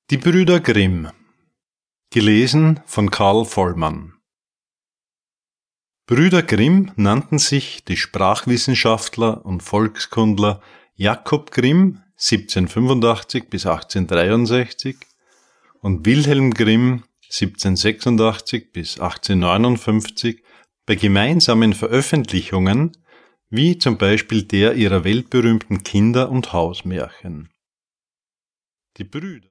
Die Brüder Grimm. Gelesen von Karl Vollmann. Brüder Grimm nannten sich die Sprachwissenschaftler und Volkskundler Jakob Grimm (1785 bis 1863) und Wilhelm Grimm (1786 bis 1859) bei gemeinsamen Veröffentlichungen, wie zum Beispiel der ihrer weltberühmten Kinder- und Hausmärchen. Die Brüder